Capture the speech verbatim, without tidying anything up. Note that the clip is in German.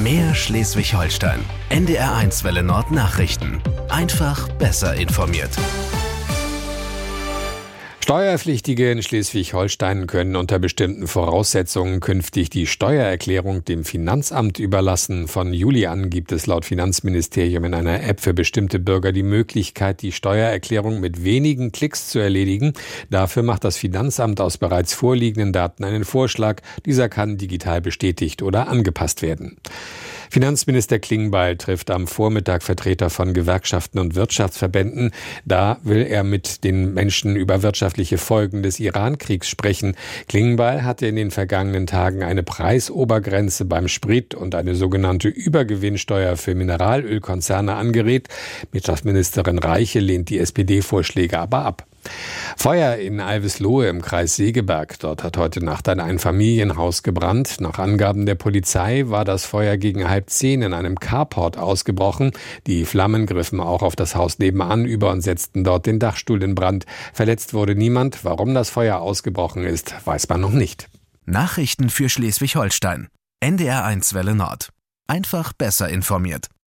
Mehr Schleswig-Holstein. N D R eins Welle Nord Nachrichten. Einfach besser informiert. Steuerpflichtige in Schleswig-Holstein können unter bestimmten Voraussetzungen künftig die Steuererklärung dem Finanzamt überlassen. Von Juli an gibt es laut Finanzministerium in einer App für bestimmte Bürger die Möglichkeit, die Steuererklärung mit wenigen Klicks zu erledigen. Dafür macht das Finanzamt aus bereits vorliegenden Daten einen Vorschlag. Dieser kann digital bestätigt oder angepasst werden. Finanzminister Klingbeil trifft am Vormittag Vertreter von Gewerkschaften und Wirtschaftsverbänden. Da will er mit den Menschen über wirtschaftliche Folgen des Iran-Kriegs sprechen. Klingbeil hatte in den vergangenen Tagen eine Preisobergrenze beim Sprit und eine sogenannte Übergewinnsteuer für Mineralölkonzerne angeregt. Wirtschaftsministerin Reiche lehnt die S P D-Vorschläge aber ab. Feuer in Alveslohe im Kreis Segeberg. Dort hat heute Nacht ein Einfamilienhaus gebrannt. Nach Angaben der Polizei war das Feuer gegen halb zehn in einem Carport ausgebrochen. Die Flammen griffen auch auf das Haus nebenan über und setzten dort den Dachstuhl in Brand. Verletzt wurde niemand. Warum das Feuer ausgebrochen ist, weiß man noch nicht. Nachrichten für Schleswig-Holstein. N D R eins Welle Nord. Einfach besser informiert.